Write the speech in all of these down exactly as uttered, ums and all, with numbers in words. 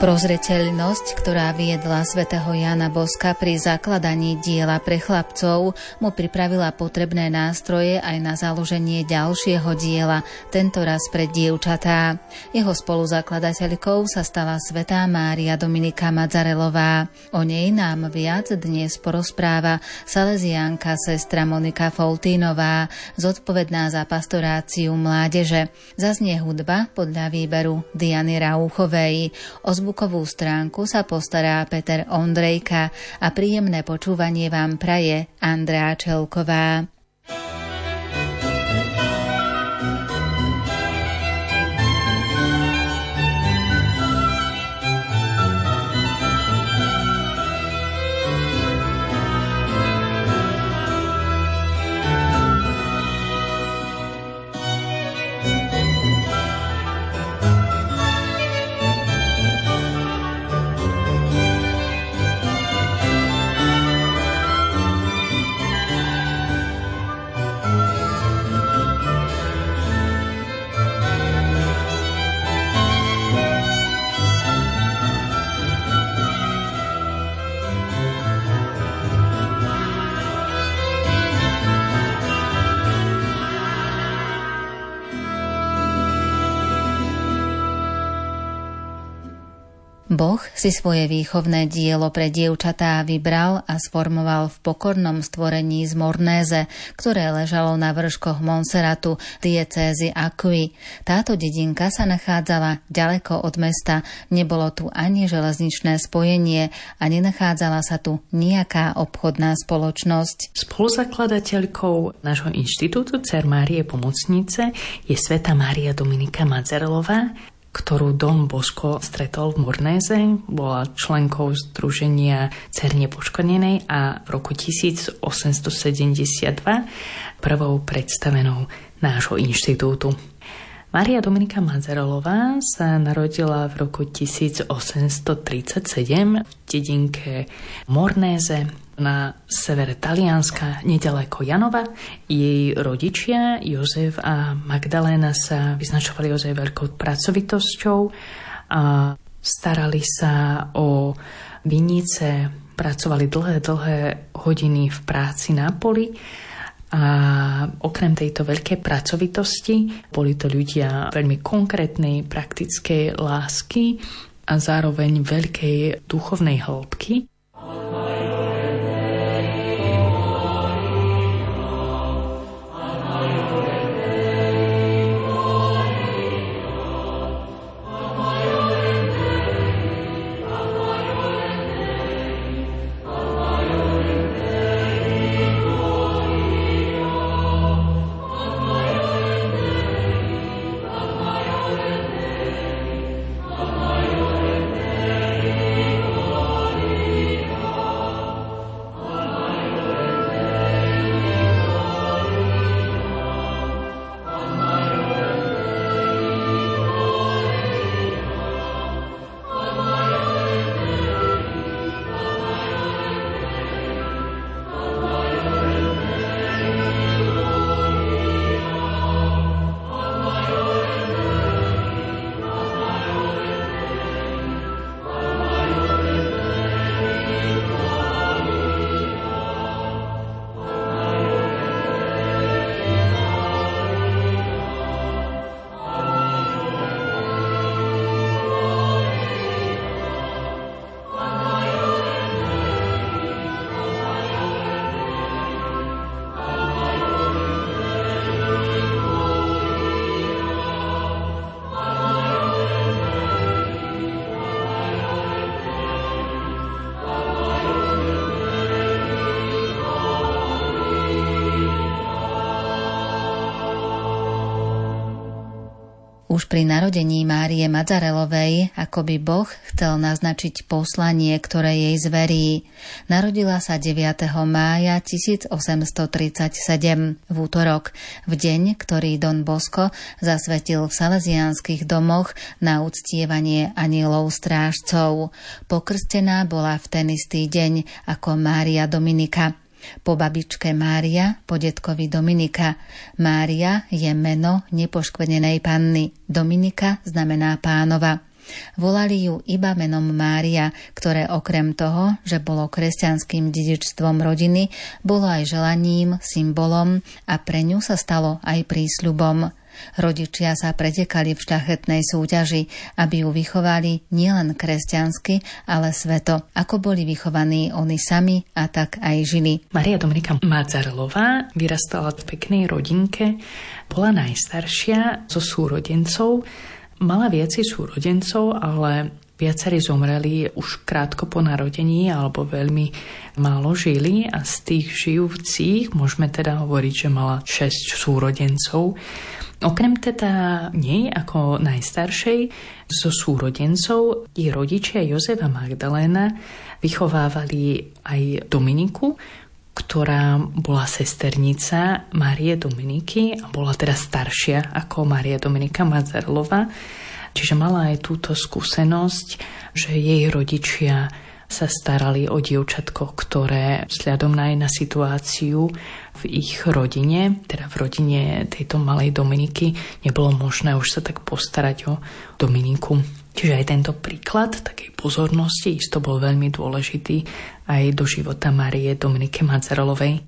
Prozreteľnosť, ktorá viedla svätého Jána Boska pri zakladaní diela pre chlapcov, mu pripravila potrebné nástroje aj na založenie ďalšieho diela, tentoraz pre dievčatá. Jeho spoluzakladateľkou sa stala svätá Mária Dominika Madzarelová. O nej nám viac dnes porozpráva salesiánka sestra Monika Foltínová, zodpovedná za pastoráciu mládeže. Zaznie hudba podľa výberu Diany Rauchovej. O zvukovú stránku sa postará Peter Ondrejka a príjemné počúvanie vám praje Andrea Čelková. Boh si svoje výchovné dielo pre dievčatá vybral a sformoval v pokornom stvorení z Mornéze, ktoré ležalo na vrškoch Monserratu diecézy Acqui. Táto dedinka sa nachádzala ďaleko od mesta, nebolo tu ani železničné spojenie a nenachádzala sa tu nejaká obchodná spoločnosť. Spoluzakladateľkou nášho inštitútu Dcer Márie Pomocnice je svätá Mária Dominika Madzarelová, ktorú Don Bosco stretol v Mornéze, bola členkou združenia Dcer Nepoškvrnenej a v roku tisícosemstosedemdesiatdva prvou predstavenou nášho inštitútu. Mária Dominika Madzarelová sa narodila v roku tisícosemstotridsaťsedem v dedinke Mornéze na severe Talianska, nedaleko Janova. Jej rodičia Jozef a Magdaléna sa vyznačovali ozaj veľkou pracovitosťou a starali sa o vinice, pracovali dlhé, dlhé hodiny v práci na poli. A okrem tejto veľkej pracovitosti boli to ľudia veľmi konkrétnej, praktickej lásky a zároveň veľkej duchovnej hĺbky. Už pri narodení Márie Madzarelovej akoby Boh chcel naznačiť poslanie, ktoré jej zverí. Narodila sa deviateho mája tisícosemstotridsaťsedem v útorok, v deň, ktorý Don Bosco zasvetil v salesiánskych domoch na uctievanie anielov strážcov. Pokrstená bola v ten istý deň ako Mária Dominika. Po babičke Mária, po detkovi Dominika. Mária je meno nepoškvrnenej panny. Dominika znamená pánova. Volali ju iba menom Mária, ktoré okrem toho, že bolo kresťanským dedičstvom rodiny, bolo aj želaním, symbolom a pre ňu sa stalo aj prísľubom. Rodičia sa pretekali v šľachetnej súťaži, aby ju vychovali nielen kresťansky, ale sveto, ako boli vychovaní oni sami a tak aj žili. Mária Dominika Madzarelová vyrastala v peknej rodinke, bola najstaršia zo súrodencov, mala viacej súrodencov, ale viacerí zomreli už krátko po narodení alebo veľmi málo žili a z tých žijúcich môžeme teda hovoriť, že mala šesť súrodencov. Okrem teda nej ako najstaršej zo súrodencov jej rodičia Jozef a Magdaléna vychovávali aj Dominiku, ktorá bola sesternica Márie Dominiky a bola teda staršia ako Mária Dominika Madzarelová. Čiže mala aj túto skúsenosť, že jej rodičia sa starali o dievčatko, ktoré vzhľadom na, na situáciu v ich rodine, teda v rodine tejto malej Dominiky, nebolo možné už sa tak postarať o Dominiku. Čiže aj tento príklad takej pozornosti isto bol veľmi dôležitý aj do života Márie Dominiky Madzarelovej.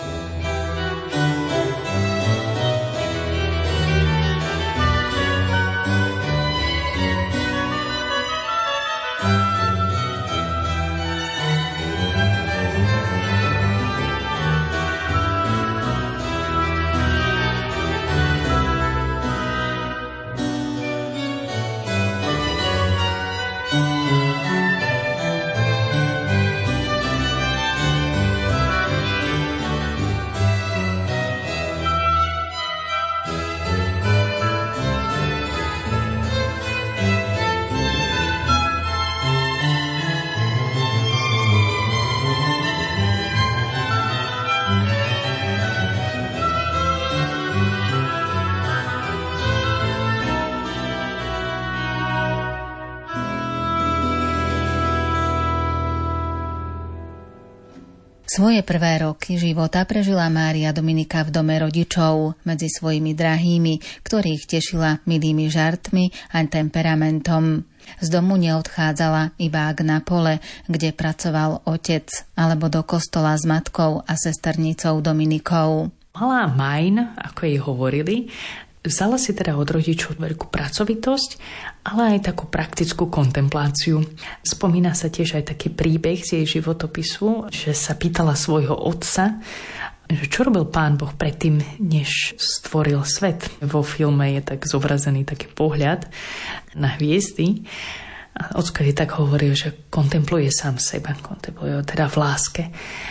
Svoje prvé roky života prežila Mária Dominika v dome rodičov medzi svojimi drahými, ktorých tešila milými žartmi a temperamentom. Z domu neodchádzala iba ak na pole, kde pracoval otec, alebo do kostola s matkou a sesternicou Dominikou. Malá Majn, ako jej hovorili, vzala si teda od rodičov veľkú pracovitosť, ale aj takú praktickú kontempláciu. Spomína sa tiež aj taký príbeh z jej životopisu, že sa pýtala svojho otca, že čo robil Pán Boh predtým, než stvoril svet. Vo filme je tak zobrazený taký pohľad na hviezdy. A ocko jej tak hovoril, že kontempluje sám seba, kontempluje teda v láske.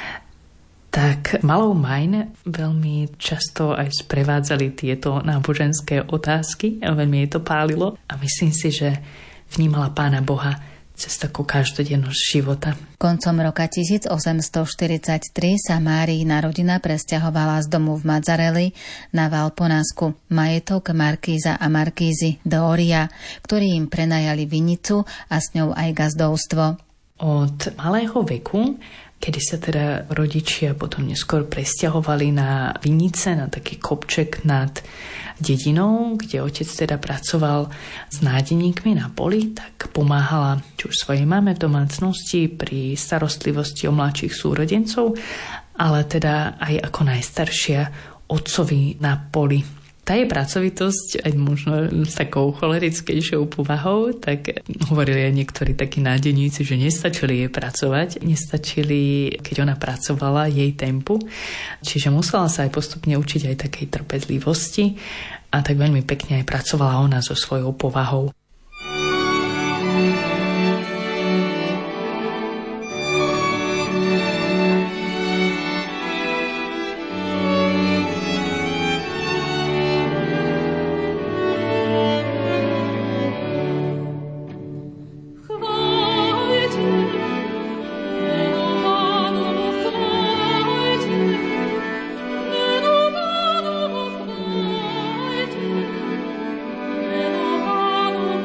Tak malou Majn veľmi často aj sprevádzali tieto náboženské otázky a veľmi jej to pálilo a myslím si, že vnímala Pána Boha cez takú každodennosť života. Koncom roka tisícosemstoštyridsaťtri sa Márina rodina presťahovala z domu v Madzareli na Valponasku, majetok markíza a markízy de Oria, ktorí im prenajali vinicu a s ňou aj gazdovstvo. Od malého veku, kedy sa teda rodičia potom neskôr presťahovali na vinice, na taký kopček nad dedinou, kde otec teda pracoval s nádeníkmi na poli, tak pomáhala či už svojej mame v domácnosti pri starostlivosti o mladších súrodencov, ale teda aj ako najstaršia otcovi na poli. Tá je pracovitosť, aj možno s takou cholerickejšou povahou, tak hovorili aj niektorí takí nádeníci, že nestačili jej pracovať, nestačili, keď ona pracovala, jej tempu. Čiže musela sa aj postupne učiť aj takej trpezlivosti a tak veľmi pekne aj pracovala ona so svojou povahou. Oh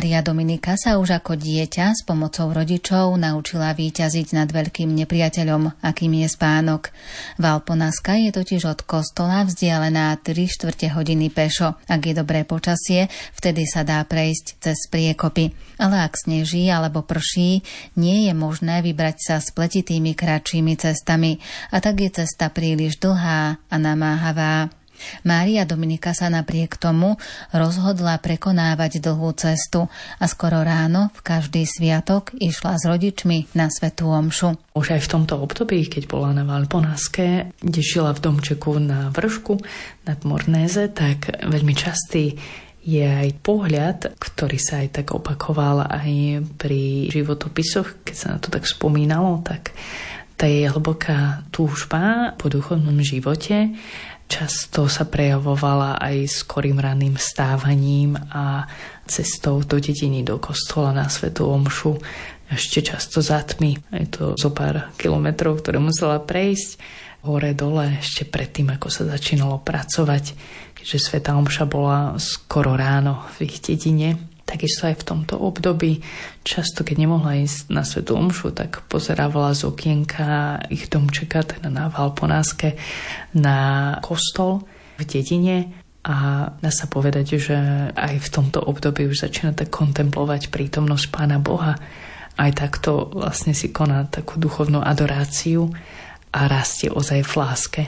Mária Dominika sa už ako dieťa s pomocou rodičov naučila víťaziť nad veľkým nepriateľom, akým je spánok. Val Ponaska je totiž od kostola vzdialená tri štvrte hodiny pešo. Ak je dobré počasie, vtedy sa dá prejsť cez priekopy. Ale ak sneží alebo prší, nie je možné vybrať sa spletitými kratšími cestami a tak je cesta príliš dlhá a namáhavá. Mária Dominika sa napriek tomu rozhodla prekonávať dlhú cestu a skoro ráno v každý sviatok išla s rodičmi na svätú omšu. Už aj v tomto období, keď bola na Val Ponaske, kde žila v domčeku na vršku nad Mornéze, tak veľmi častý je aj pohľad, ktorý sa aj tak opakoval aj pri životopisoch, keď sa na to tak spomínalo, tak tá je hlboká túžba po duchovnom živote často sa prejavovala aj skorým ranným stávaním a cestou do dediny, do kostola na svätú omšu. Ešte často za tmy. Je to zo pár kilometrov, ktoré musela prejsť hore dole ešte predtým, ako sa začínalo pracovať, keďže svätá omša bola skoro ráno v ich dedine. Takisto aj v tomto období, často keď nemohla ísť na svätú omšu, tak pozerávala z okienka ich domčeka, teda na Val Ponaske, na kostol v dedine a dá sa povedať, že aj v tomto období už začína tak kontemplovať prítomnosť Pána Boha. Aj takto vlastne si koná takú duchovnú adoráciu a rastie ozaj v láske.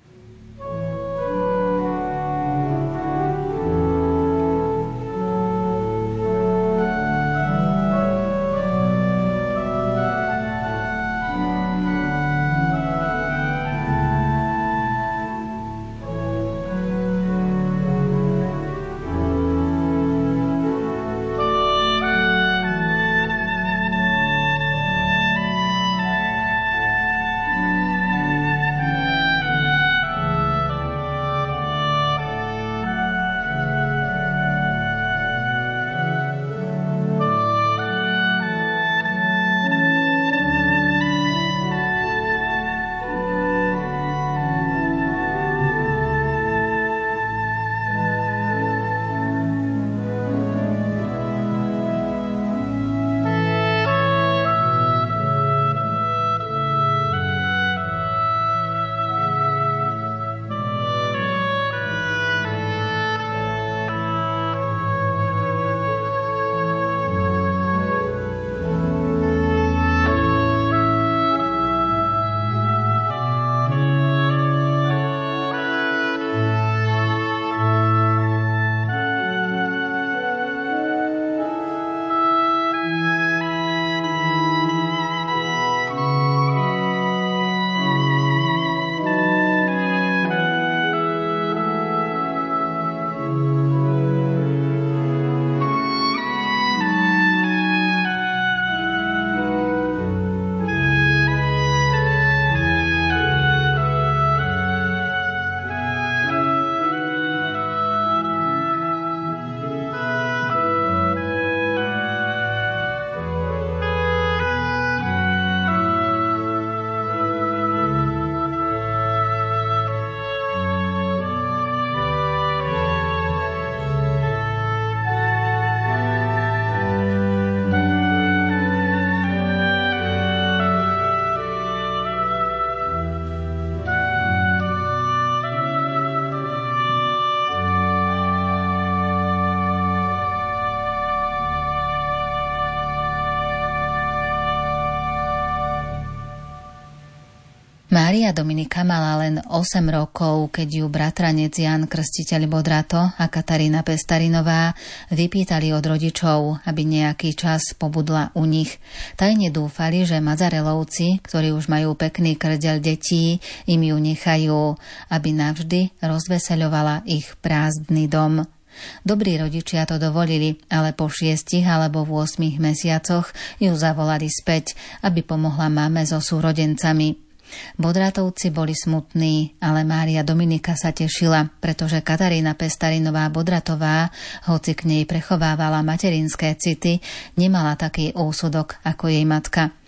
Mária Dominika mala len osem rokov, keď ju bratranec Ján Krstiteľ Bodrato a Katarína Pestarinová vypýtali od rodičov, aby nejaký čas pobudla u nich. Tajne dúfali, že Mazarelovci, ktorí už majú pekný krdeľ detí, im ju nechajú, aby navždy rozveseľovala ich prázdny dom. Dobrí rodičia to dovolili, ale po šiestich alebo v ôsmich mesiacoch ju zavolali späť, aby pomohla mame so súrodencami. Bodratovci boli smutní, ale Mária Dominika sa tešila, pretože Katarína Pestarinová Bodratová, hoci k nej prechovávala materinské city, nemala taký úsudok ako jej matka.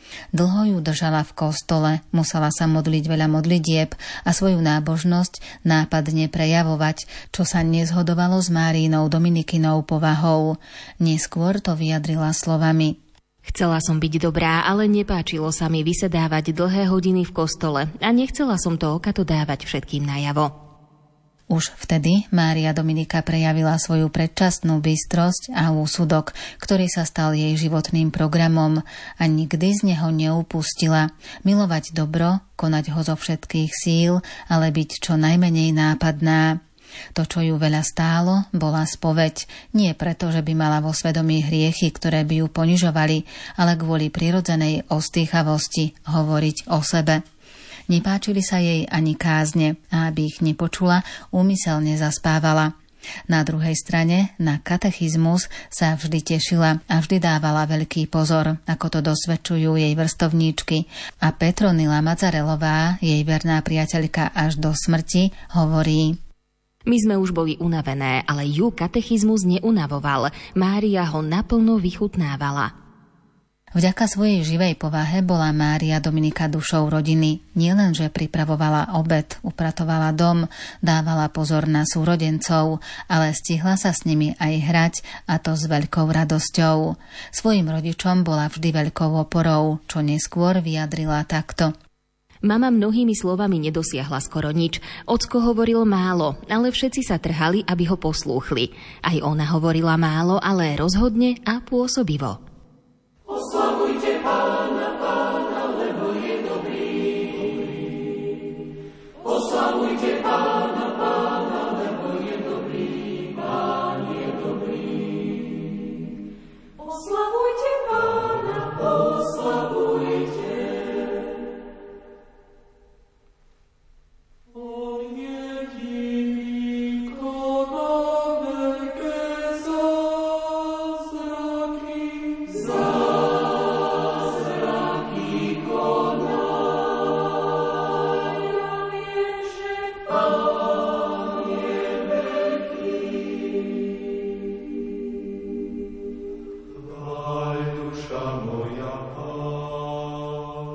Dlho ju držala v kostole, musela sa modliť veľa modlitieb a svoju nábožnosť nápadne prejavovať, čo sa nezhodovalo s Máriinou Dominikinou povahou. Neskôr to vyjadrila slovami: Chcela som byť dobrá, ale nepáčilo sa mi vysedávať dlhé hodiny v kostole a nechcela som to okato dávať všetkým najavo. Už vtedy Mária Dominika prejavila svoju predčasnú bystrosť a úsudok, ktorý sa stal jej životným programom a nikdy z neho neupustila. Milovať dobro, konať ho zo všetkých síl, ale byť čo najmenej nápadná. To, čo ju veľa stálo, bola spoveď. Nie preto, že by mala vo svedomí hriechy, ktoré by ju ponižovali, ale kvôli prirodzenej ostýchavosti hovoriť o sebe. Nepáčili sa jej ani kázne a aby ich nepočula, úmyselne zaspávala. Na druhej strane, na katechizmus sa vždy tešila a vždy dávala veľký pozor, ako to dosvedčujú jej vrstovníčky. A Petronila Mazzarelová, jej verná priateľka až do smrti, hovorí: My sme už boli unavené, ale ju katechizmus neunavoval. Mária ho naplno vychutnávala. Vďaka svojej živej povahe bola Mária Dominika dušou rodiny. Nielenže pripravovala obed, upratovala dom, dávala pozor na súrodencov, ale stihla sa s nimi aj hrať, a to s veľkou radosťou. Svojim rodičom bola vždy veľkou oporou, čo neskôr vyjadrila takto: Mama mnohými slovami nedosiahla skoro nič. Ocko hovoril málo, ale všetci sa trhali, aby ho poslúchli. Aj ona hovorila málo, ale rozhodne a pôsobivo. Oslavujte Pána, Pána, lebo je dobrý. Oslavujte Pána, Pána, lebo je dobrý. Pán je dobrý. Oslavujte Pána, oslavujte. On je divý, koná veľké zázraky. Zázraky koná. Ja viem, že Pán je veľký. Chváľ duša moja Pána.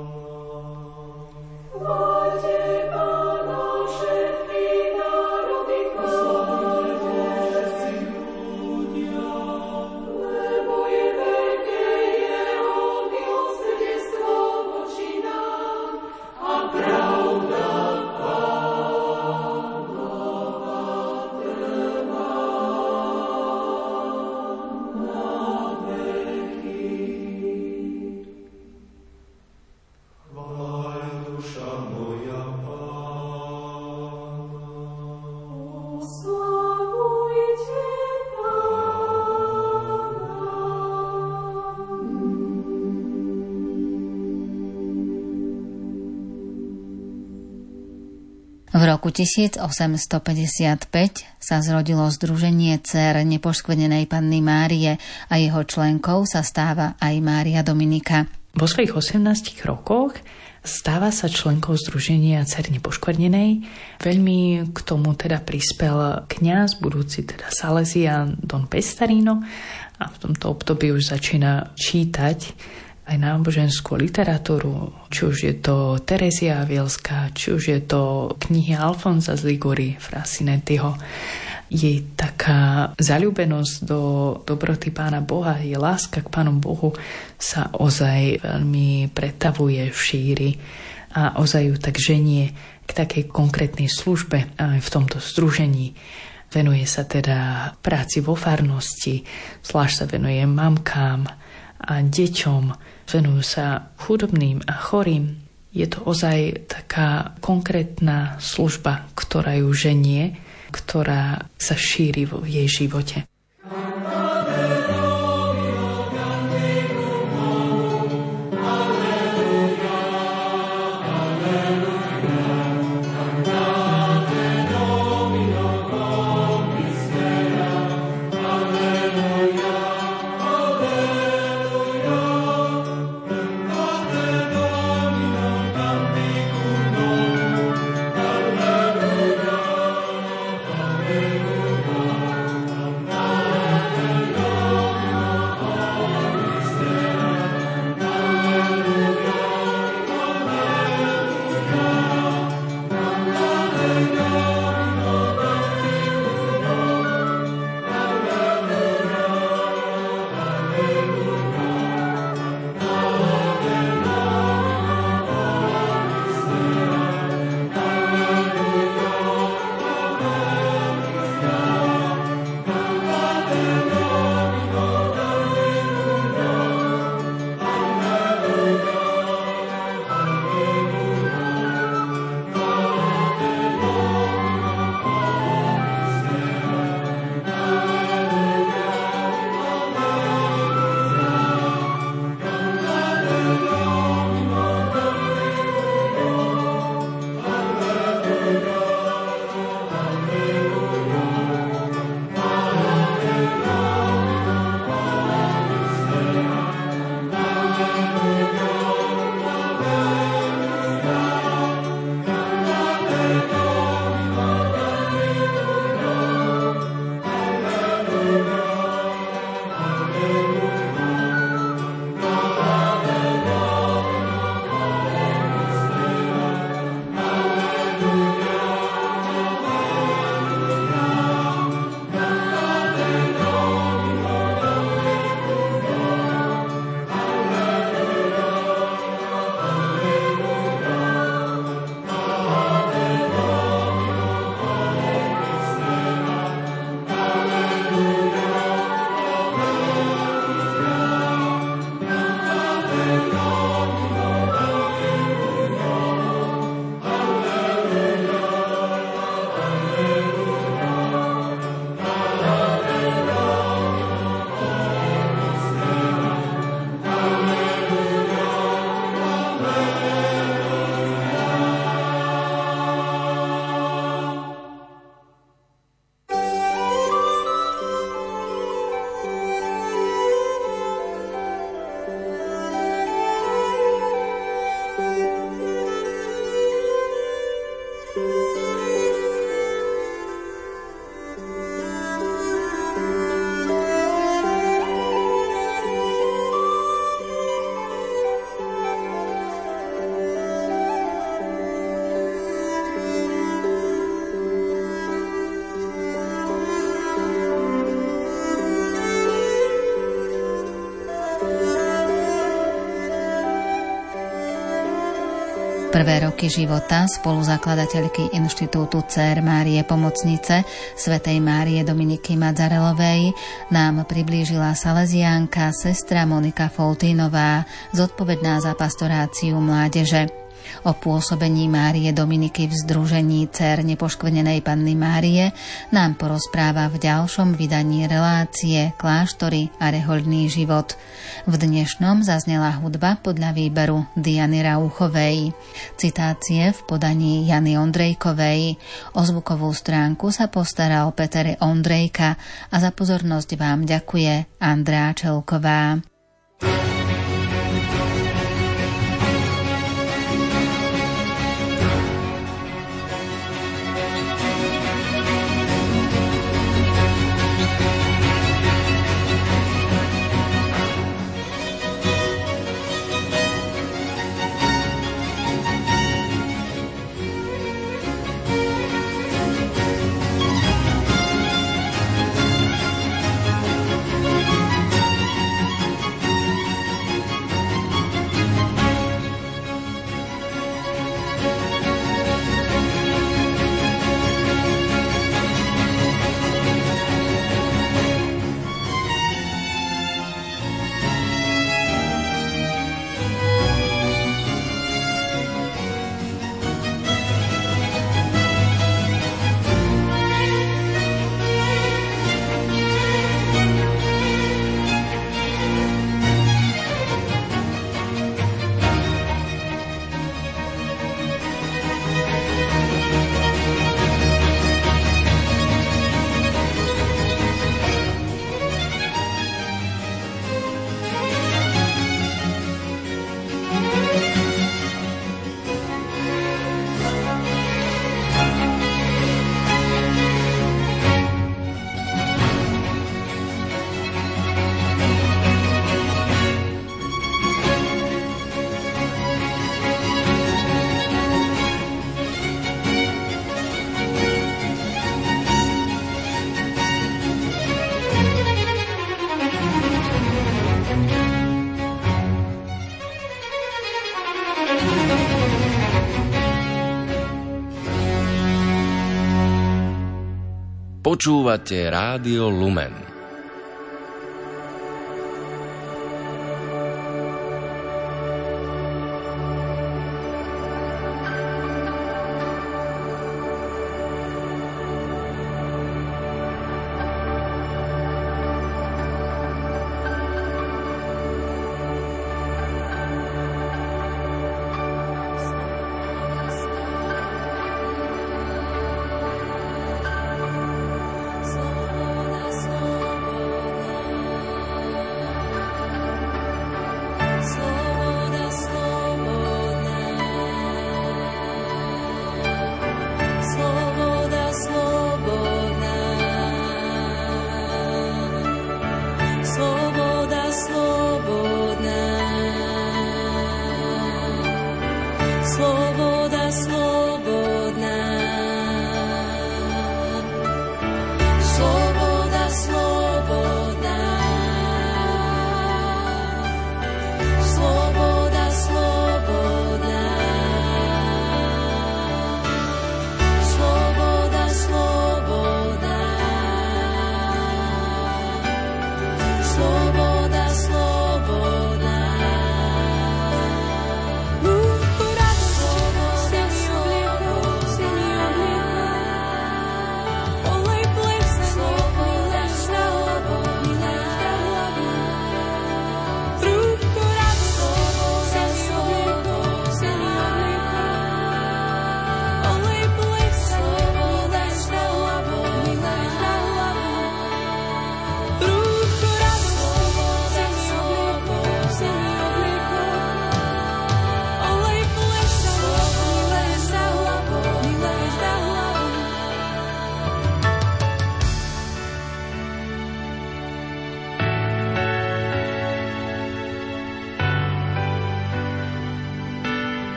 Chváľte Pána všetky národy, chváľte všetci ľudia, lebo je veľké jeho milosrdenstvo voči nám a pravda Pánova trvá na veky. Chváľ duša moja Pána. Oslavujte V roku tisícosemstopäťdesiatpäť sa zrodilo Združenie dcér Nepoškvrnenej Panny Márie a jeho členkou sa stáva aj Mária Dominika. Vo svojich osemnástich rokoch stáva sa členkou Združenia dcér Nepoškvrnenej. Veľmi k tomu teda prispel kňaz, budúci teda Salesián Don Pestarino, a v tomto období už začína čítať aj náboženskú literatúru, či už je to Terezia Avielská, či už je to knihy Alfonsa z Ligury, Frasinettiho. Jej taká zaľúbenosť do dobroty Pána Boha, jej láska k Pánu Bohu sa ozaj veľmi pretavuje v šíri a ozaj ju tak ženie k takej konkrétnej službe aj v tomto združení. Venuje sa teda práci vo farnosti, zvlášť sa venuje mamkám a deťom, venujú sa chudobným a chorým. Je to ozaj taká konkrétna služba, ktorá ju ženie, ktorá sa šíri vo jej živote. Alleluia, alleluia. Prvé roky života spoluzakladateľky Inštitútu Dcér Márie Pomocnice svätej Márie Dominiky Madzarelovej nám priblížila saleziánka sestra Monika Foltínová, zodpovedná za pastoráciu mládeže. O pôsobení Márie Dominiky v Združení Dcér Nepoškvrnenej Panny Márie nám porozpráva v ďalšom vydaní relácie Kláštory a rehoľný život. V dnešnom zaznela hudba podľa výberu Diany Rauchovej. Citácie v podaní Jany Ondrejkovej. O zvukovú stránku sa postaral Peter Ondrejka a za pozornosť vám ďakuje Andrea Čelková. Počúvate Rádio Lumen.